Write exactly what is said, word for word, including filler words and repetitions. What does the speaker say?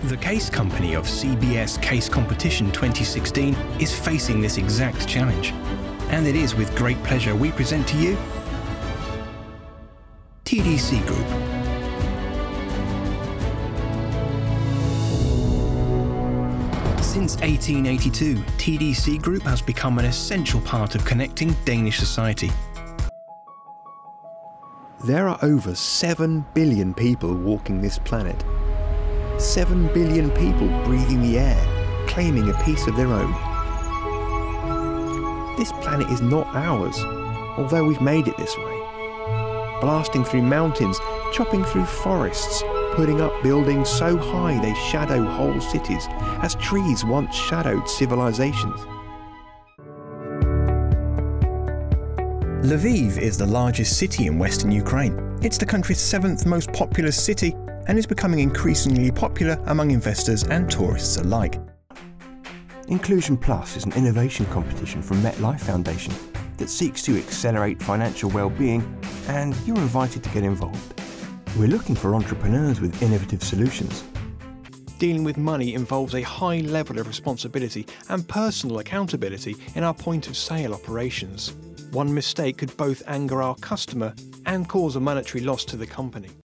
The Case Company of C B S Case Competition twenty sixteen is facing this exact challenge. And it is with great pleasure we present to you T D C Group. Since eighteen eighty-two, T D C Group has become an essential part of connecting Danish society. There are over seven billion people walking this planet. seven billion people breathing the air, claiming a piece of their own. This planet is not ours, although we've made it this way. Blasting through mountains, chopping through forests, putting up buildings so high they shadow whole cities, as trees once shadowed civilizations. Lviv is the largest city in western Ukraine. It's the country's seventh most populous city and is becoming increasingly popular among investors and tourists alike. Inclusion Plus is an innovation competition from MetLife Foundation that seeks to accelerate financial well-being, and you're invited to get involved. We're looking for entrepreneurs with innovative solutions. Dealing with money involves a high level of responsibility and personal accountability in our point-of-sale operations. One mistake could both anger our customer and cause a monetary loss to the company.